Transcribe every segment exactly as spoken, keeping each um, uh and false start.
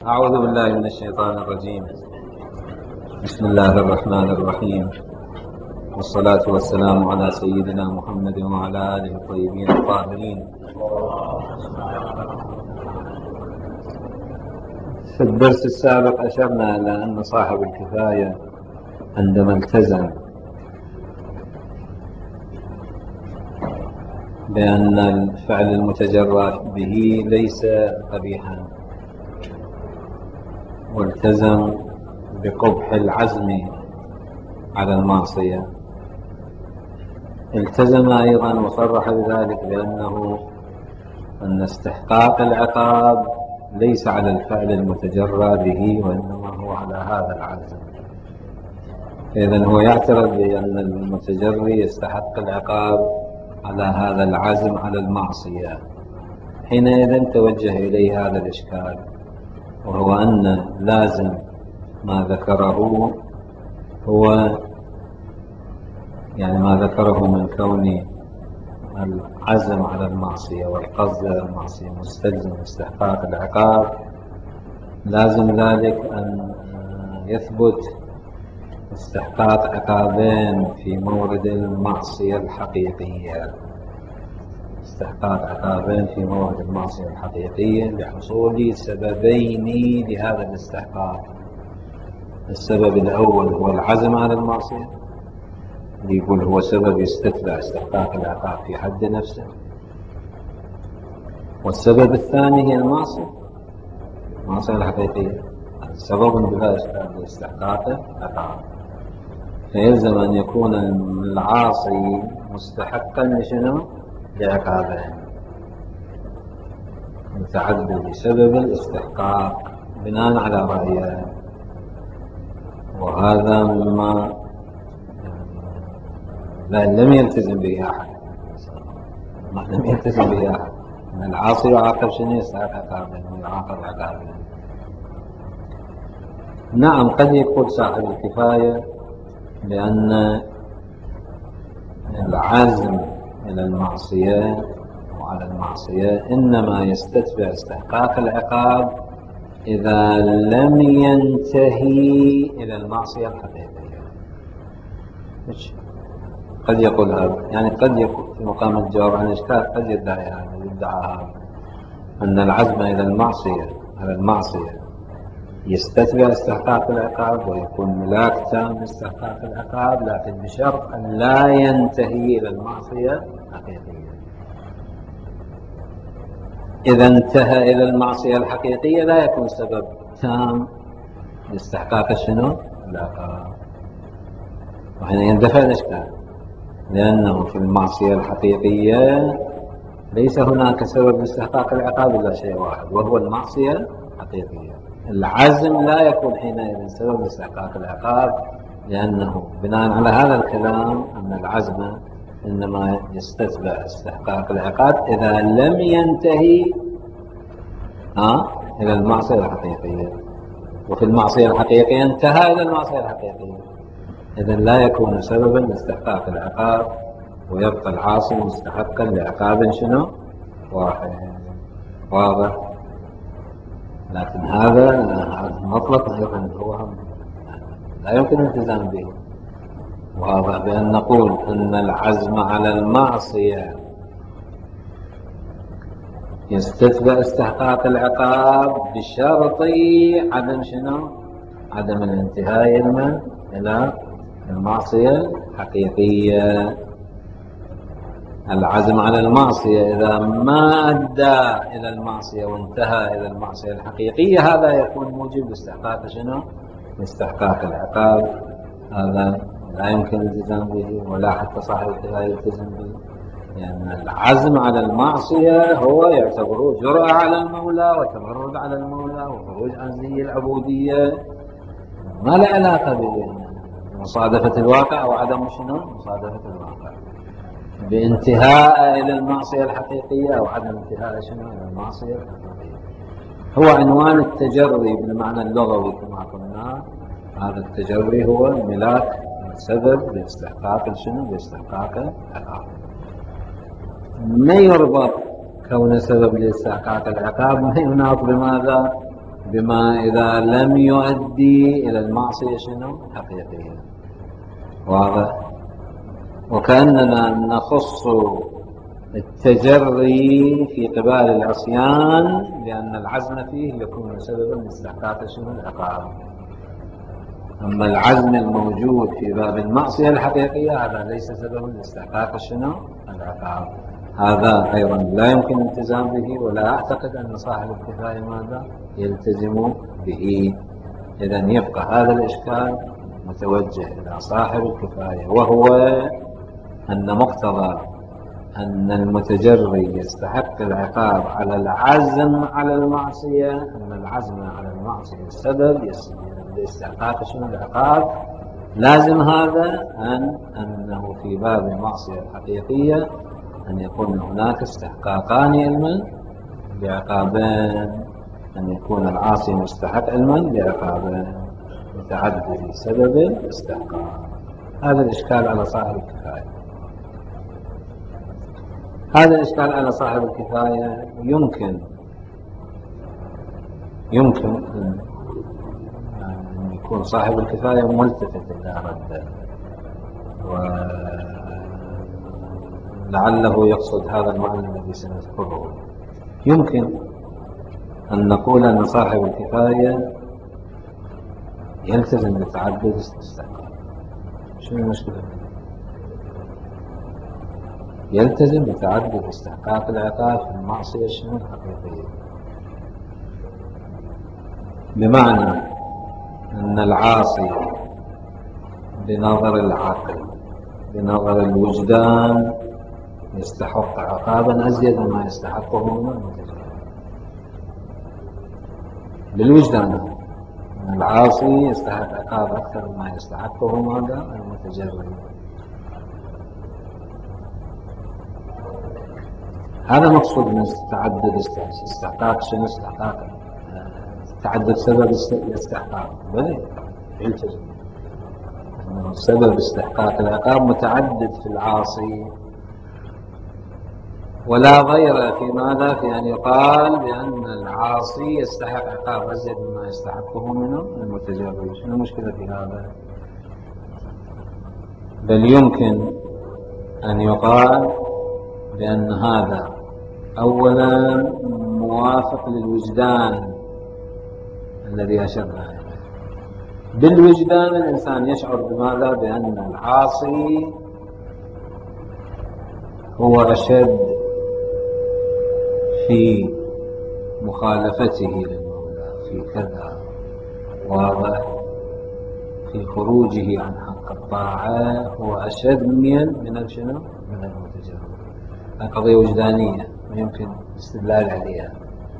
أعوذ بالله من الشيطان الرجيم. بسم الله الرحمن الرحيم، والصلاة والسلام على سيدنا محمد وعلى آله الطيبين الطاهرين. في الدرس السابق أشرنا إلى أن صاحب الكفاية عندما التزم بأن الفعل المتجرد به ليس قبيحا، والتزم بقبح العزم على المعصية، التزم أيضا وصرح بذلك بأنه أن استحقاق العقاب ليس على الفعل المتجرى به، وإنما هو على هذا العزم. إذن هو يعترف بأن المتجري يستحق العقاب على هذا العزم على المعصية. حينئذ توجه إليه هذا الإشكال، وهو أن لازم ما ذكره هو يعني ما ذكره من كون العزم على المعصية والقصد على المعصية مستلزم استحقاق العقاب، لازم ذلك أن يثبت استحقاق عقابين في مورد المعصية الحقيقية، استحقاق عقابين في مورد المعصية الحقيقية لحصول سببين لهذا الاستحقاق. السبب الأول هو العزم على المعصية، يقول هو سبب يستتبع استحقاق العقاب في حد نفسه، والسبب الثاني هي المعصية، المعصية الحقيقية، سبب بلا إشكال لاستحقاق العقاب. فيلزم أن يكون العاصي مستحقا لشنو؟ لعقابين متعدد بسبب الاستحقاق بناء على رأيه، وهذا مما لا لم يلتزم به أحد، ما لم يلتزم به أحد. أن العاصي يعاقب شنو؟ يستحق عقابين ويعاقب عقابين. نعم، قد يقول صاحب الكفاية بأن العزم إلى المعصية وعلى المعصية إنما يستتبع استحقاق العقاب إذا لم ينتهي إلى المعصية الحقيقية. قد يقول هذا، يعني قد يقول في مقام الجواب عن الإشكال، قد يدعي هذا يدعى هذا أن العزم إلى المعصية على المعصية يستتبع استحقاق العقاب ويكون ملاك تام لاستحقاق العقاب، لكن بشرط أن لا ينتهي إلى المعصية الحقيقية. إذا انتهى إلى المعصية الحقيقية لا يكون سبب تام لاستحقاق شنو؟ العقاب، وهنا يندفع الإشكال، لأنه في المعصية الحقيقية ليس هناك سبب لاستحقاق العقاب إلا شيء واحد، وهو المعصية الحقيقية. العزم لا يكون حينئذ سبب لاستحقاق العقاب، لأنه بناء على هذا الكلام أن العزم إنما يستتبع استحقاق العقاب إذا لم ينتهي ها إلى المعصية الحقيقية، وفي المعصية الحقيقية انتهى إلى المعصية الحقيقية، إذن لا يكون سببا لاستحقاق العقاب، ويبقى العاصي مستحقا لعقاب شنو؟ واحد. واضح؟ لكن هذا مطلق أيضا هو لا يمكن الالتزام به. واضح بأن نقول أن العزم على المعصية يستتبع استحقاق العقاب بشرط عدم شنو؟ عدم الانتهاء إلى المعصية الحقيقية. العزم على المعصية إذا ما أدى إلى المعصية وانتهى إلى المعصية الحقيقية هذا يكون موجب لاستحقاق شنو؟ لاستحقاق العقاب. هذا لا يمكن الالتزام به، ولا حتى صاحب الكفاية يلتزم به، لأن يعني العزم على المعصية هو يعتبره جرأة على المولى وتمرد على المولى وخروج عن زي العبودية، ما له علاقة بمصادفة الواقع أو عدم شنو؟ مصادفة الواقع، بانتهاء إلى المعصية الحقيقية أو عدم انتهاء شنو إلى المعصية الحقيقية. هو عنوان التجري بالمعنى اللغوي كما قلنا، هذا التجري هو ملاك سبب لاستحقاق شنو؟ لاستحقاق العقاب. ما يربط كون سبب لاستحقاق العقاب ما يناط بماذا؟ بما إذا لم يؤدي إلى المعصية شنو حقيقية. واضح؟ وكأننا نخص التجري في قبال العصيان لأن العزم فيه يكون سببا لاستحقاق شنو العقاب. أما العزم الموجود في باب المعصية الحقيقية هذا ليس سببا لاستحقاق شنو العقاب. هذا أيضا لا يمكن الالتزام به، ولا أعتقد أن صاحب الكفاية ماذا يلتزم به. إذن يبقى هذا الإشكال متوجه إلى صاحب الكفاية، وهو أن مقتضى أن المتجري يستحق العقاب على العزم على المعصية، أن العزم على المعصية السبب لاستحقاق شنو العقاب، لازم هذا أن أنه في باب المعصية الحقيقية أن يكون هناك استحقاقان علما بعقابين، أن يكون العاصي مستحق علما بعقابين متعدد سبب الاستحقاق. هذا الإشكال على صاحب الكفاية. هذا الإشكال على صاحب الكفاية يمكن يمكن أن يكون صاحب الكفاية ملتفت إلى رده، ولعله يقصد هذا المعنى الذي سنذكره. يمكن أن نقول أن صاحب الكفاية يلتزم بتعدد الاستحقاق. شنو المشكلة؟ يلتزم بتعدد استحقاق العقاب في المعصية شنو الحقيقية، بمعنى أن العاصي بنظر العقل بنظر الوجدان يستحق عقابا أزيد مما يستحقه من المتجرد. بالوجدان العاصي يستحق عقاب أكثر مما يستحقه ماذا المتجرد. هذا مقصود من تعدد استحقاق شنو استحقاق تعدد سبب الاستحقاق. بل يلتزم سبب استحقاق العقاب متعدد في العاصي، ولا غير في ماذا في أن يقال بأن العاصي يستحق عقاب أزيد مما يستحقه منه المتجرد. شنو المشكلة في هذا؟ بل يمكن أن يقال بأن هذا أولا موافق للوجدان الذي أشرنا إليه. بالوجدان الإنسان يشعر بماذا؟ بأن العاصي هو أشد في مخالفته للمولى في كذا، واضح، في خروجه عن حق الطاعة هو أشد من من شنو؟ من المتجرد. قضية وجدانية ويمكن الاستدلال عليها.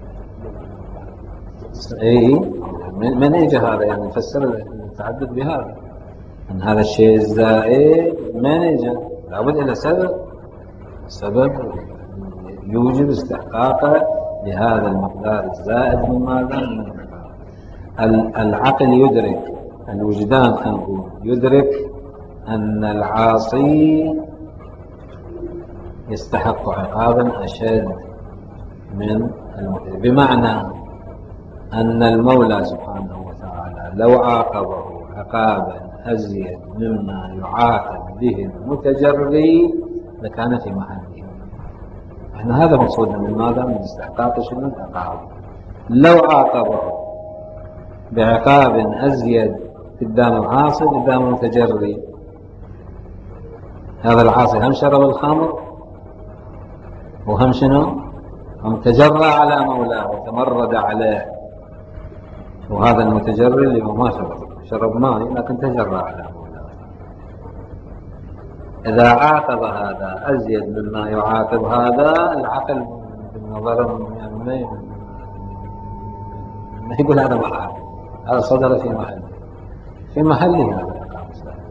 اي من اجى هذا؟ يعني نفسر التعدد بهذا ان هذا الشيء الزائد من اجى لابد الى سبب سبب يوجب استحقاقه لهذا المقدار الزائد من ماذا؟ من العقل يدرك، الوجدان خلينا نقول يدرك ان العاصي يستحق عقابا أشد من المتجرد، بمعنى أن المولى سبحانه وتعالى لو عاقبه عقابا أزيد مما يعاقب به المتجري لكان في محله. احنا هذا مقصودنا من ماذا؟ من استحقاق شنو العقاب. لو عاقبه بعقاب أزيد قدام العاصي قدام المتجري، هذا العاصي هم شرب الخمر وهم شنو؟ هم تجرى على مولاه وتمرد عليه، وهذا المتجري اللي هو ما شرب شرب ماء لكن تجرى على مولاه. إذا عاقب هذا أزيد مما يعاقب هذا، العقل بالنظر يعني ما يقول هذا ما عاقب، هذا صدر في محله في محله هذا العقاب.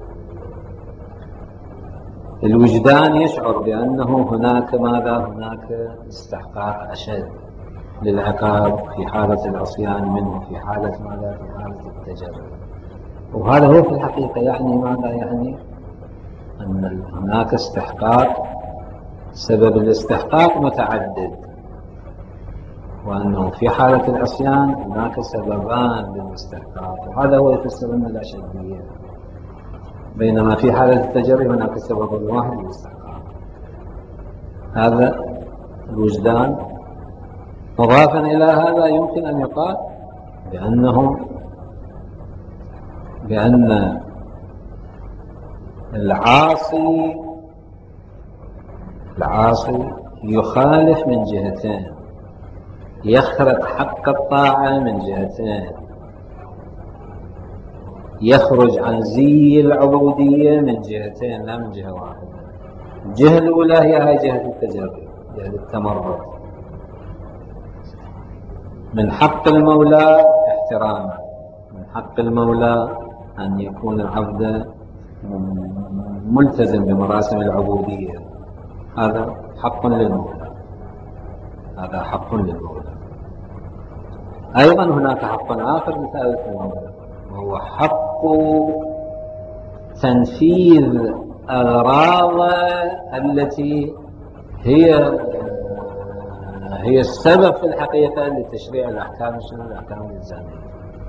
الوجدان يشعر بأنه هناك ماذا؟ هناك استحقاق أشد للعقاب في حالة العصيان منه، في حالة ماذا؟ في حالة التجرد. وهذا هو في الحقيقة يعني ماذا؟ يعني أن هناك استحقاق، سبب الاستحقاق متعدد، وأنه في حالة العصيان هناك سببان للاستحقاق، وهذا هو يفسر لنا الأشدية، بينما في حالة التجري هناك سبب واحد للاستحقاق، هذا الوجدان. مضافا إلى هذا يمكن أن يقال بأنه بأن العاصي العاصي يخالف من جهتين، يخرق حق الطاعة من جهتين، يخرج عن زي العبودية من جهتين لا من جهة واحدة. الجهة الأولى هي هي جهة التجري، جهة التمرد. من حق المولى احترامه، من حق المولى أن يكون العبد ملتزم بمراسم العبودية، هذا حق للمولى، هذا حق للمولى. أيضا هناك حق آخر لثابت المولى، وهو حق تنفيذ أغراض التي هي هي السبب في الحقيقة لتشريع الأحكام شنو الأحكام الإلزامية.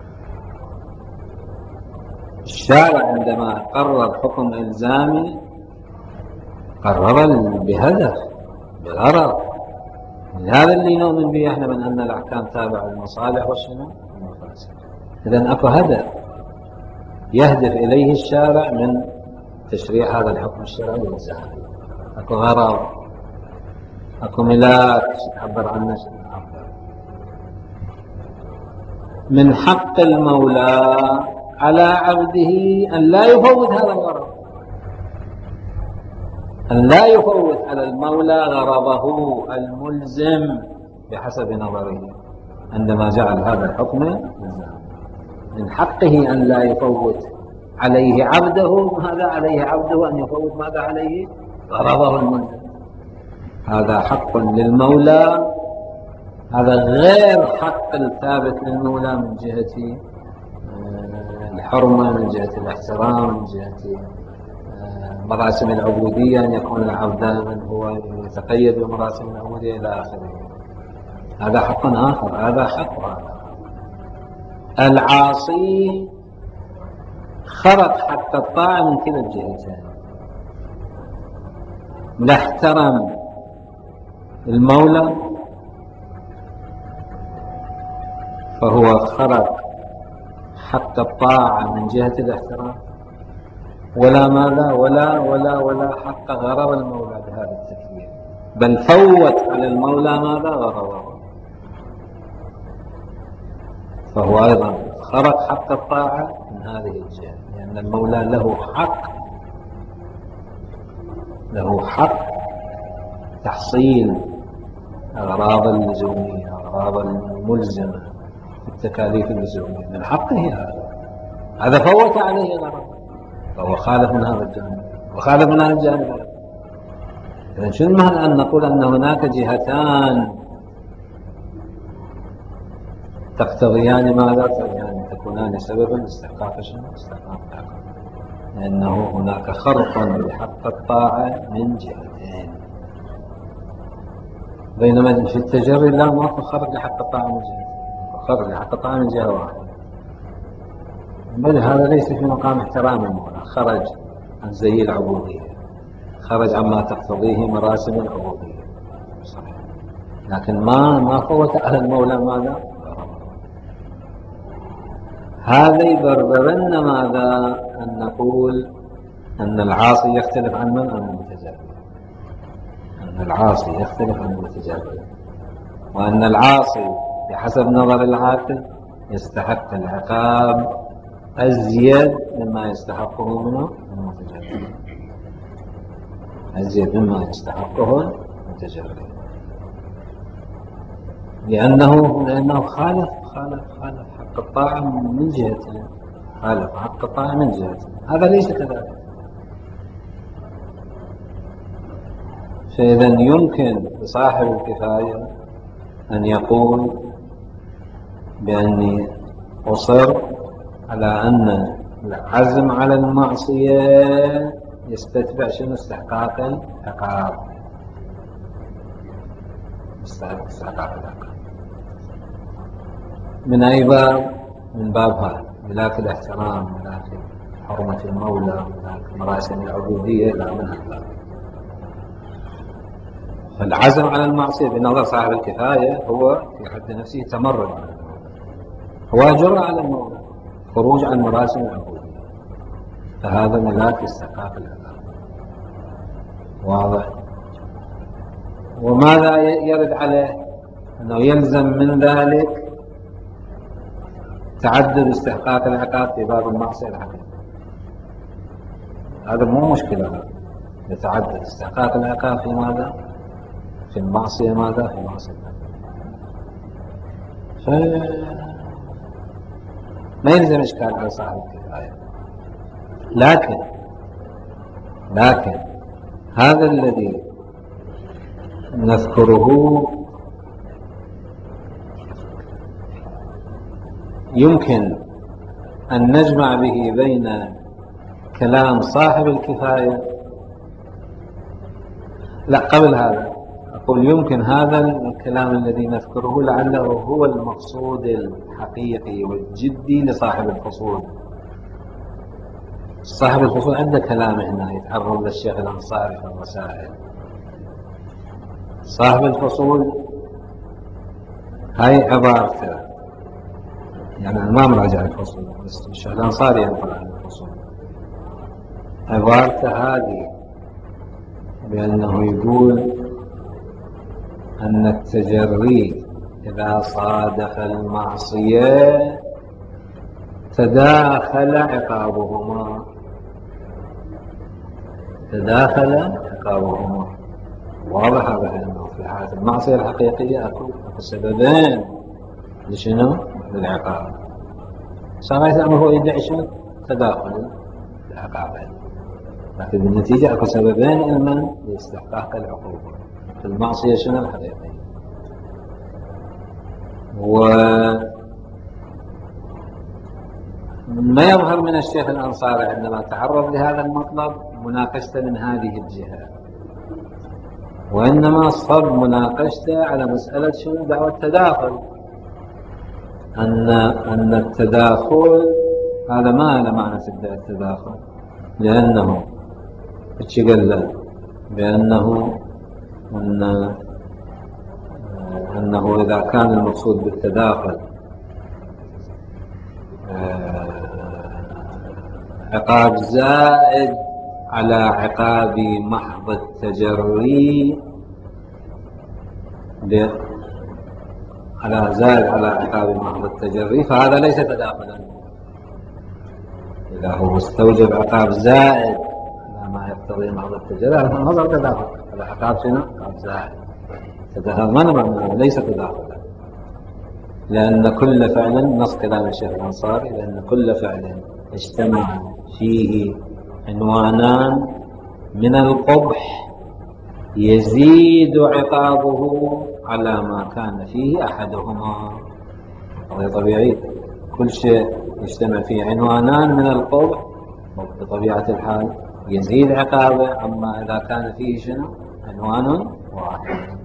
الشارع عندما قرر حكم إلزامي قرر بهدف بغرض، هذا اللي نؤمن به احنا من أن الأحكام تابعة للمصالح والشنو والمفاسد. إذن أكو هدف يهدف إليه الشارع من تشريع هذا الحكم الشرعي الإلزامي، أكو غرض، أكو ملاك تعبر عنه تعبر. من حق المولى على عبده أن لا يفوت هذا الغرض، أن لا يفوت على المولى غرضه الملزم بحسب نظره عندما جعل هذا الحكم إلزامي. من حقه أن لا يفوت عليه عبده، هذا عليه عبده أن يفوت ماذا عليه غرضه الملزم. هذا حق للمولى، هذا غير حق الثابت للمولى من جهة الحرمة، من جهة الاحترام، من جهة مراسم العبودية، أن يكون العبد من هو يتقيد بمراسم العبودية إلى آخره. هذا حق آخر، هذا حق آخر. العاصي خرق حق الطاعة من كلا الجهتين، لا احترم المولى فهو خرق حق الطاعة من جهة الاحترام، ولا ماذا ولا ولا ولا حق غرض المولى بهذا التكليف، بل فوت على المولى ماذا غرضه، فهو أيضا خرق حق الطاعة من هذه الجهة، لأن المولى له حق له حق تحصيل أغراض اللزومية، أغراض الملزمة في التكاليف اللزومية، من حقه هذا. هذا فوت عليه غرض، فهو خالف من هذا الجانب وخالف من هذا الجانب. إذن شو المعنى أن نقول أن هناك جهتان تقتضيان ماذا؟ يعني تكونان سببا لاستحقاق شنو؟ استحقاق العقل، لأنه هناك خرق لحق الطاعة من جهتين، بينما في التجري لا، ماكو خرق لحق الطاعة من جهتين، خرق لحق الطاعة من جهة واحدة. بل هذا ليس في مقام احترام المولى، خرج عن زي العبودية، خرج عما تقتضيه مراسم العبودية صحيح، لكن ما ما فوت على المولى ماذا؟ هذا يبرر لنا ماذا؟ أن نقول أن العاصي يختلف عن من؟ عن المتجرد. أن العاصي يختلف عن المتجرد، وأن العاصي بحسب نظر العاقل يستحق العقاب أزيد مما يستحقه منه المتجرد، أزيد مما يستحقه المتجرد، لأنه لأنه خالف خالف خالف حق الطاعة من جهتين، خالف حق الطاعة من جهتين، هذا ليس كذلك. فإذا يمكن لصاحب الكفاية أن يقول بأني أصر على أن العزم على المعصية يستتبع شنو؟ استحقاق العقاب، استحقاق العقاب. من أي باب؟ من بابها ملاك الاحترام، ملاك حرمة المولى، ملاك مراسم العبودية، لا من هذا. فالعزم على المعصية بنظر صاحب الكفاية هو في حد نفسه تمرد على المولى، هو جرأة على المولى، خروج عن مراسم العبودية، فهذا ملاك استحقاق العذاب. واضح؟ وماذا يرد عليه؟ أنه يلزم من ذلك تعدد استحقاق العقاب في باب المعصية الحقيقية. هذا مو مشكلة، هذا يتعدد استحقاق العقاب في ماذا؟ في المعصية ماذا؟ في المعصية ف... ما يلزم إشكال على صاحب الكفاية. لكن لكن هذا الذي نذكره يمكن أن نجمع به بين كلام صاحب الكفاية. لا، قبل هذا أقول يمكن هذا الكلام الذي نذكره لعله هو المقصود الحقيقي والجدي لصاحب الفصول. صاحب الفصول عنده كلام هنا يتعرض للشيخ الأنصاري في الرسائل. صاحب الفصول هاي عبارته، يعني أنا ما مراجع الفصول بس الشيخ الأنصاري ينقل عن الفصول، عبارته هذه بأنه يقول أن التجري إذا صادف المعصية تداخل عقابهما تداخل عقابهما واضح هذا، أنه في حالة المعصية الحقيقية أكو سببين لشنو؟ للعقاب. صار يسمى هو يدعي شنو؟ تداخل العقابين، لكن بالنتيجة أكو سببين إلمن لاستحقاق العقوبة في المعصية شنو الحقيقية. وما يظهر من الشيخ الأنصاري عندما تعرض لهذا المطلب مناقشته من هذه الجهة، وإنما صب مناقشته على مسألة شنو؟ دعوة التداخل، أن أن التداخل هذا ما له معنى التداخل، لأنه قال بأنه أن أنه إذا كان المقصود بالتداخل عقاب زائد على عقاب محض التجري، على زائد على عقاب محض التجري، فهذا ليس تداخلا. إذا هو استوجب عقاب زائد على ما يقتضي محض التجري هذا تداخل، هذا عقاب شنو؟ عقاب زائد. تداخل ما نعم ليس تداخلا، لأن كل فعل، نص كلام الشيخ الأنصاري، لأن كل فعل اجتمع فيه عنوانان من القبح يزيد عقابه على ما كان فيه أحدهما. هذا طبيعي، كل شيء يجتمع فيه عنوانان من القبح بطبيعة الحال يزيد عقابه، أما إذا كان فيه شنو؟ عنوان واحد.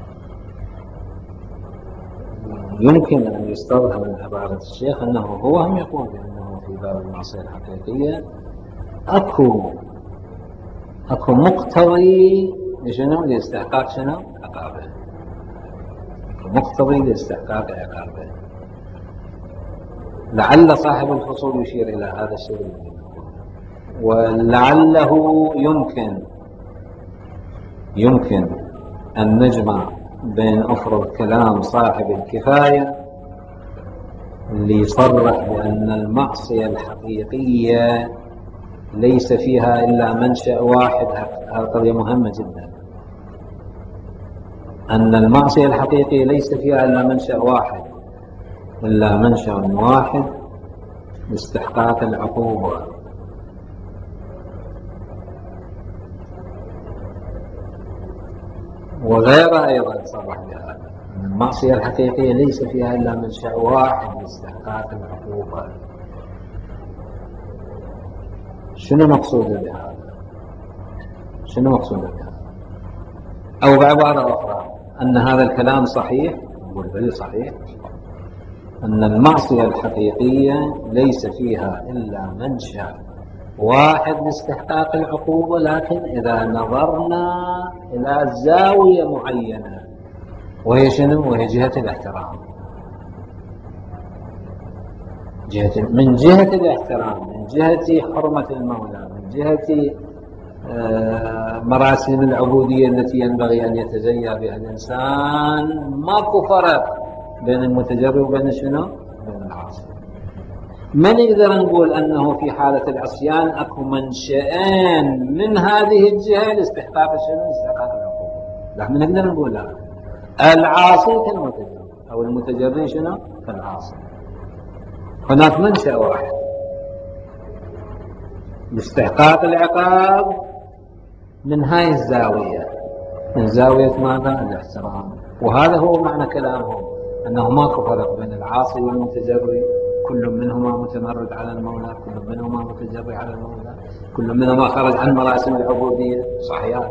يمكن أن يستظهر من عبارة الشيخ أنه هو هم يقول بأنه في باب المعصية الحقيقية أكو أكو مقتضي لشنو؟ لاستحقاق شنو؟ عقابه، أكو مقتضي لاستحقاق عقابه. لعل صاحب الفصول يشير إلى هذا الشيء، ولعله يمكن يمكن أن نجمع بين أفرض كلام صاحب الكفاية اللي يصرح بأن المعصية الحقيقية ليس فيها إلا منشأ واحد. هذه قضية مهمة جدا، أن المعصية الحقيقية ليس فيها إلا منشأ واحد، إلا منشأ واحد لاستحقاق العقوبة. وغيرها أيضا صرح بهذا، أن المعصية الحقيقية ليس فيها إلا منشأ واحد لاستحقاق العقوبة. شنو مقصود بهذا؟ شنو مقصود بهذا؟ أو بعبارة أخرى، أن هذا الكلام صحيح، نقول بل صحيح، أن المعصية الحقيقية ليس فيها إلا منشأ واحد لاستحقاق العقوبة، لكن إذا نظرنا إلى زاوية معينة وهي شنو؟ وهي جهة الاحترام. جهة من جهة الاحترام، من جهة حرمة المولى، من جهة مراسم العبودية التي ينبغي أن يتزيا بها الإنسان، ماكو فرق بين المتجرد وبين شنو؟ بين العاصي. ما نقدر نقول أنه في حالة العصيان أكو منشأين من هذه الجهة لاستحقاق شنو؟ لاستحقاق العقوبة. لا، ما نقدر نقول لا، العاصي كالمتجرد أو المتجرد شنو؟ كالعاصي. هناك منشأ واحد لاستحقاق العقاب من هاي الزاوية، من زاوية ماذا؟ الاحترام. وهذا هو معنى كلامهم، أنه ماكو فرق بين العاصي والمتجري، كل منهما متمرد على المولى، كل منهما متجري على المولى، كل منهما خرج عن مراسم العبودية. صحيح.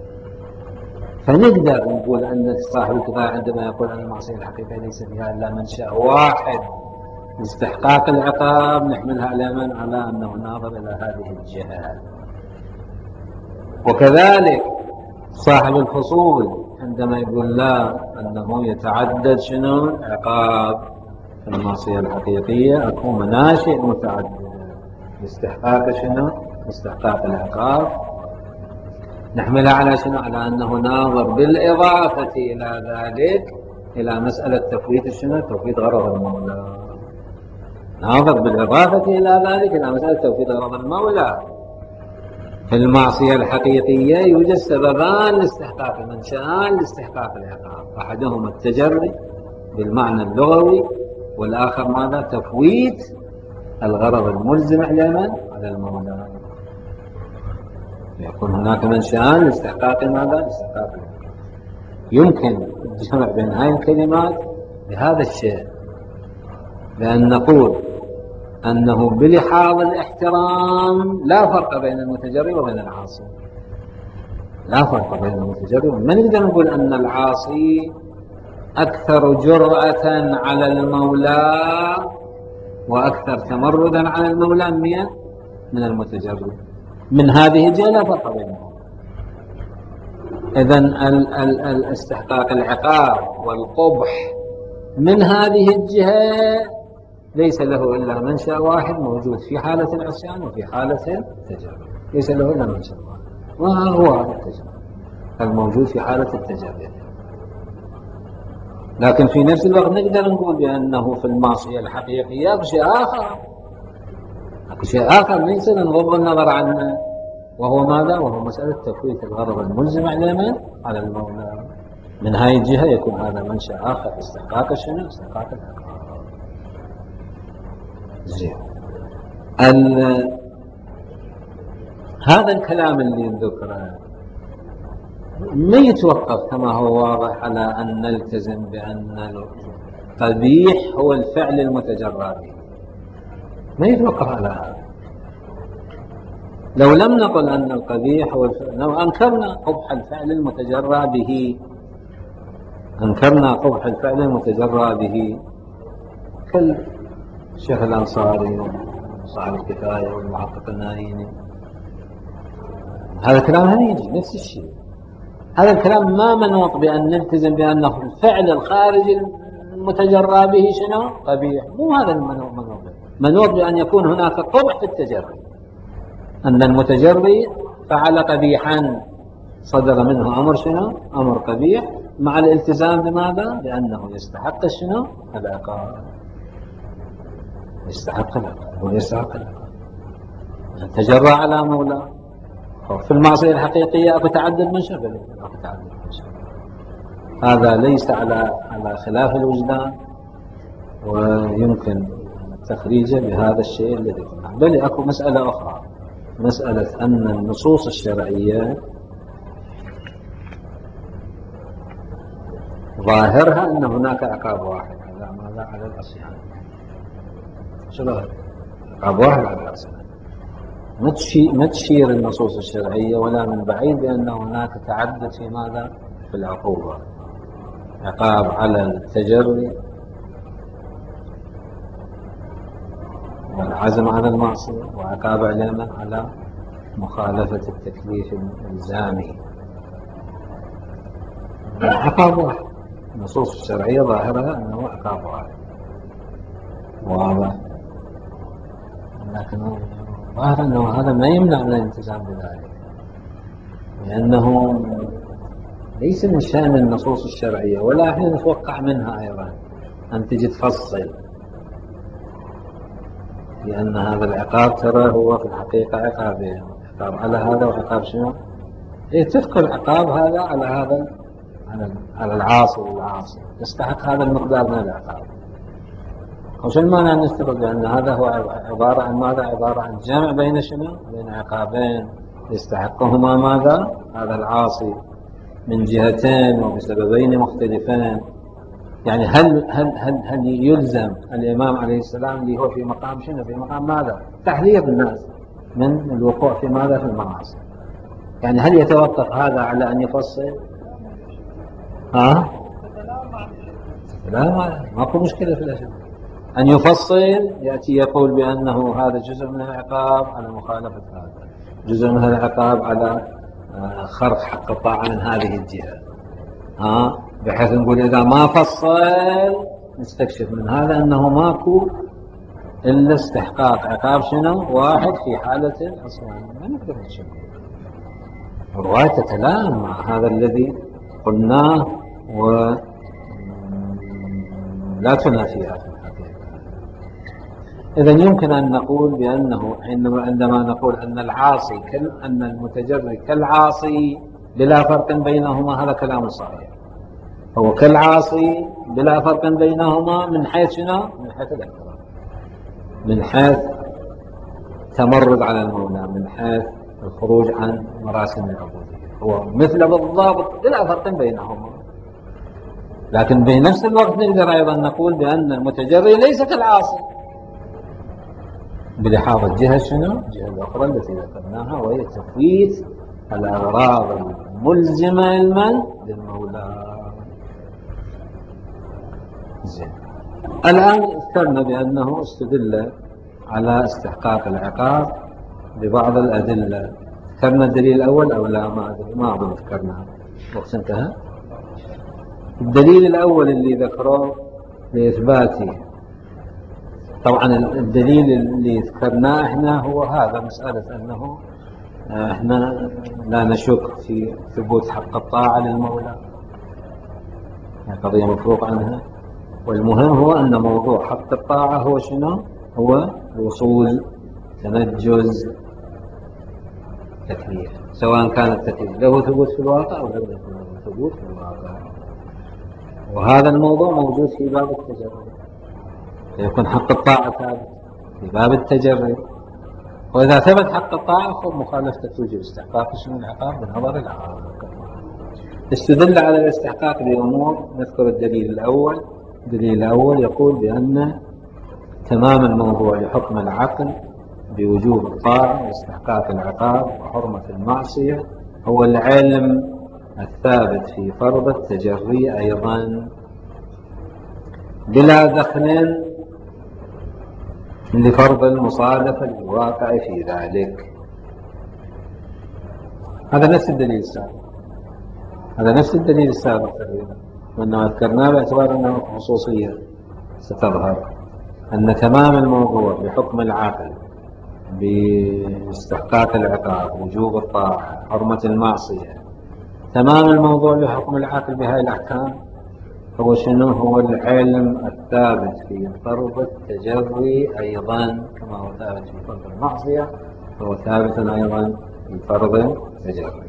فنقدر نقول أن صاحب الكفاية عندما يقول أن المعصية الحقيقية ليس فيها إلا منشأ واحد لاستحقاق العقاب، نحملها على من؟ على أنه ناظر إلى هذه الجهة. وكذلك صاحب الفصول عندما يقول لا، أنه يتعدد شنو؟ عقاب المعصية الحقيقية، أكو مناشئ متعددة لاستحقاق شنو؟ استحقاق العقاب، نحملها على شنو؟ على أنه ناظر بالإضافة إلى ذلك إلى مسألة تفويت شنو؟ تفويت غرض المولى. ناظر بالإضافة إلى ذلك إلى مسألة تفويت غرض المولى. في المعصية الحقيقية يوجد سببان لاستحقاق، منشآن لاستحقاق العقاب، أحدهما التجري بالمعنى اللغوي، والآخر ماذا؟ تفويت الغرض الملزم على من؟ على المولى. يكون هناك منشآن لاستحقاق ماذا؟ لاستحقاق العقاب. يمكن الجمع بين هذه الكلمات بهذا الشيء، بأن نقول أنه بلحاظ الاحترام لا فرق بين المتجري وبين العاصي. لا فرق بين المتجري. ما نقدر نقول أن العاصي أكثر جرأة على المولى وأكثر تمردا على المولى من المتجري. من هذه الجهة لا فرق بينهم. إذن الاستحقاق العقاب والقبح من هذه الجهة ليس له إلا منشأ واحد موجود في حالة العصيان وفي حالة التجري. ليس له إلا منشأ واحد، وهو هذا التجري الموجود في حالة التجري. لكن في نفس الوقت نقدر نقول بأنه في المعصية الحقيقية أكو شيء آخر، أكو شيء آخر ليس نغض النظر عنه، وهو ماذا؟ وهو مسألة تفويت الغرض الملزم على من؟ على المولى. من هاي الجهة يكون هذا منشأ آخر استحقاق شنو؟ استحقاق العقاب. زين. هذا الكلام اللي ذكره ما يتوقف كما هو واضح على أن نلتزم بأن القبيح هو الفعل المتجرى به. ما يتوقف على هذا. لو لم نقل أن القبيح هو الفعل، لو أنكرنا قبح الفعل المتجرى به، أنكرنا قبح الفعل المتجرى به كالشيخ الأنصاري وصاحب الكفاية والمحقق النايني، هذا الكلام هم يجي نفس الشيء. هذا الكلام ما منوط بأن نلتزم بأنه الفعل الخارجي المتجرى به شنو؟ قبيح. مو هذا المنوط. منوط بأن يكون هناك قبح في التجري، أن المتجري فعل قبيحا، صدر منه أمر شنو؟ أمر قبيح، مع الالتزام بماذا؟ بأنه يستحق شنو؟ العقاب. يستحق العقاب ويستحق العقاب. تجرى على مولاه. في المعصية الحقيقية أكو تعدد من شبه، أكو تعدد من شبه. هذا ليس على على خلاف الوجدان، ويمكن تخريجه بهذا الشيء الذي قلنا. بل أكو مسألة أخرى، مسألة أن النصوص الشرعية ظاهرها أن هناك عقاب واحد على ماذا؟ على العصيان. شو ظاهر؟ عقاب واحد على العصيان. ما تشير النصوص الشرعية ولا من بعيد بأن هناك تعدد في ماذا؟ في العقوبة. عقاب على التجري والعزم على المعصية، وعقاب علينا على مخالفة التكليف الإلزامي. عقاب واحد، النصوص الشرعية ظاهرها أنه عقاب واحد واضح، لكن ظاهر أنه هذا ما يمنع من الالتزام بذلك، لأنه ليس من شأن النصوص الشرعية ولا احنا نتوقع منها أيضا أن تجي تفصل، لأن هذا العقاب ترى هو في الحقيقة عقابين، عقاب على هذا وعقاب شنو؟ إيه تذكر العقاب هذا على هذا، على العاصي والعاصي يستحق هذا المقدار من العقاب. وش المانع أن نستفد بأن هذا هو عبارة عن ماذا؟ عبارة عن جمع بين شنو؟ بين عقابين يستحقهما ماذا؟ هذا العاصي من جهتين وبسببين مختلفين. يعني هل هل هل هل يلزم الإمام عليه السلام اللي هو في مقام شنو؟ في مقام ماذا؟ تحذير الناس من الوقوع في ماذا؟ في المعاصي. يعني هل يتوقف هذا على أن يفصل؟ ها؟ لا، ما ماكو مشكلة في الأشياء. أن يفصل يأتي يقول بأنه هذا جزء من العقاب على مخالفة هذا، جزء من العقاب على خرق حق الطاعة من هذه الجهة، ها، بحيث نقول إذا ما فصل نستكشف من هذا أنه ماكو إلا استحقاق عقاب شنو؟ واحد في حالة العصيان. ما نقدر نشوف الرواية تتلائم مع هذا الذي قلناه ولا تنافيها في الحقيقة. إذن يمكن أن نقول بأنه عندما نقول أن العاصي كل أن المتجري كالعاصي بلا فرق بينهما، هذا كلام صحيح، هو كالعاصي بلا فرق بينهما من حيث شنو؟ من حيث الاحترام، من حيث تمرد على المولى، من حيث الخروج عن مراسم العبودية، هو مثل بالضبط بلا فرق بينهما. لكن بنفس الوقت نقدر أيضا نقول بأن المتجري ليس كالعاصي بلحاظ الجهة شنو؟ الجهة الأخرى التي ذكرناها، وهي تفويت الأغراض الملزمة لمن؟ للمولى. زين. الآن اذكرنا بأنه استدل على استحقاق العقاب ببعض الأدلة. ذكرنا الدليل الأول أو لا؟ ما أدري، ما أظن ذكرناه، وقت انتهى. الدليل الأول اللي ذكره لإثباته، طبعا الدليل اللي ذكرناه احنا هو هذا، مسألة أنه احنا لا نشك في ثبوت حق الطاعة للمولى، قضية مفروغ عنها، والمهم هو أن موضوع حق الطاعة هو شنو؟ هو الوصول، تنجز، تكليف، سواء كان التكليف له ثبوت في الواقع أو له ثبوت في الواقع. وهذا الموضوع موجود في باب التجري، فيكون حق الطاعة ثابت في باب التجري، وإذا ثبت حق الطاعة فمخالفته توجب استحقاق شنو؟ العقاب بنظر العقاب. استدل على الاستحقاق بأمور، نذكر الدليل الأول. الدليل الأول يقول بأن تمام الموضوع لحكم العقل بوجوب الطاعة واستحقاق العقاب وحرمة المعصية هو العلم الثابت في فرض التجري أيضا بلا دخل لفرض المصادفة للواقع في ذلك. هذا نفس الدليل السابق، هذا نفس الدليل السابق تقريبا، وإنما ذكرناه باعتبار أنه خصوصية ستظهر، أن تمام الموضوع بحكم العقل باستحقاق العقاب وجوب الطاعة حرمة المعصية، تمام الموضوع بحكم العقل بهذه الأحكام هو شنو؟ هو العلم الثابت في فرض التجري أيضا، كما هو ثابت في فرض المعصية هو ثابت أيضا في فرض التجري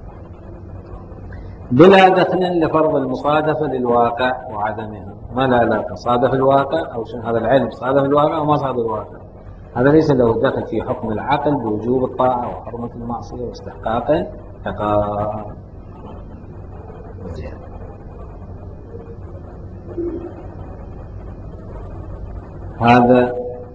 بلا دخل لفرض المصادفة للواقع وعدمها. ما لا لا تصادف الواقع أو شنو؟ هذا العلم صادف الواقع وما صادف الواقع، هذا ليس له دخل في حكم العقل بوجوب الطاعة وحرمة المعصية واستحقاق العقاب. هذا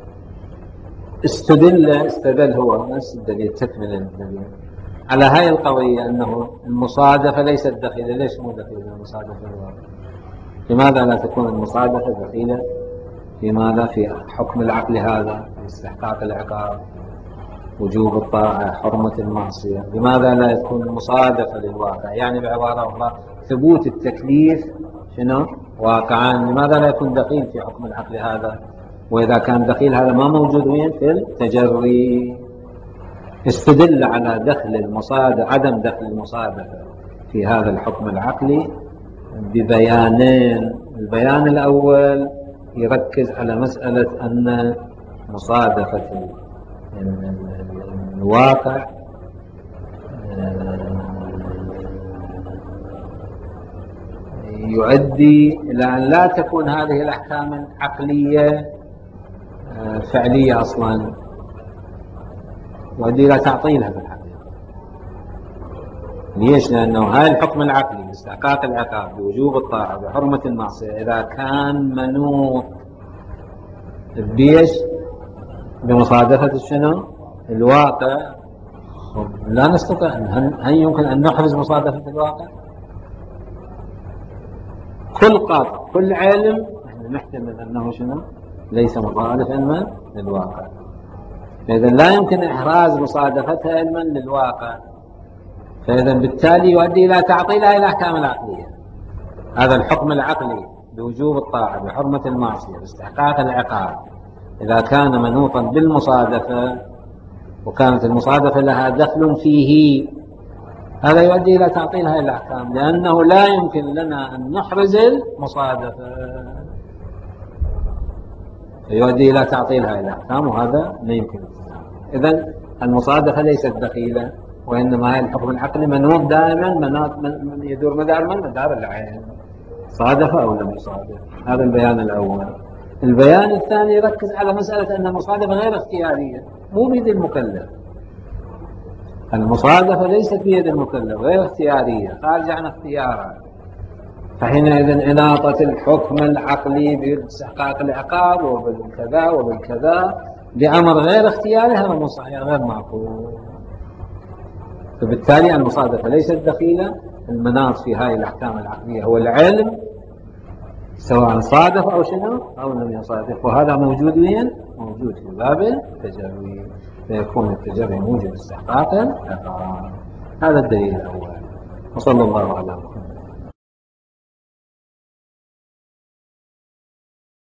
استدل استدل هو نفس الدليل، تكمل الدليل على هاي القضية أنه المصادفة ليست دخيلة. ليش مو دخيلة المصادفة الواقع؟ لماذا لا تكون المصادفة دخيلة في ماذا؟ في حكم العقل هذا استحقاق العقاب، وجوب الطاعة، حرمة المعصية، لماذا لا يكون مصادفة للواقع؟ يعني بعبارة أخرى ثبوت التكليف شنو؟ واقعا، لماذا لا يكون دخيل في حكم العقل هذا؟ وإذا كان دخيل هذا ما موجود وين؟ في التجري. استدل على دخل المصادفة، عدم دخل المصادفة في هذا الحكم العقلي ببيانين. البيان الأول يركز على مسألة أن مصادفة الواقع يؤدي إلى أن لا تكون هذه الأحكام العقلية فعلية أصلا، يؤدي إلى تعطيلها في الحقيقة. ليش؟ لأنه هذا الحكم العقلي باستحقاق العقاب، بوجوب الطاعة، بحرمة المعصية، إذا كان منوط بيش بمصادفة شنو؟ الواقع، لا نستطيع. هل يمكن أن نحرز مصادفة الواقع؟ كل قاطع، كل علم نحتمل أنه شنو؟ ليس مصادفا علما للواقع. فإذا لا يمكن إحراز مصادفتها علما للواقع، فإذا بالتالي يؤدي إلى تعطيلها الأحكام العقلية. هذا الحكم العقلي بوجوب الطاعة، بحرمة المعصية، باستحقاق العقاب، إذا كان منوطا بالمصادفة وكانت المصادفة لها دخل فيه، هذا يؤدي إلى تعطيل هذه الأحكام، لأنه لا يمكن لنا أن نحرز المصادفة، فيؤدي إلى تعطيل هذه الأحكام، وهذا لا يمكن. إذن المصادفة ليست دخيلة، وإنما هي الحكم العقلي منوط دائما مناط من يدور مدار من مدار العين، صادف أو لم يصادف. هذا البيان الأول. البيان الثاني يركز على مسألة أن المصادفة غير اختيارية، مو بيد المكلف. المصادفة ليست بيد المكلف، غير اختيارية، خارجة عن اختياره. فحينئذ إناطة الحكم العقلي باستحقاق العقاب وبالكذا وبالكذا بأمر غير اختياري، هذا مو صحيح، غير معقول. فبالتالي المصادفة ليست دخيلة. المناط في هذه الأحكام العقلية هو العلم، سواء صادف أو شنو أو لم يصادف، وهذا موجود وين؟ موجود في باب التجري، فيكون التجري موجب استحقاق العقاب. هذا الدليل الأول. وصلى الله على محمد.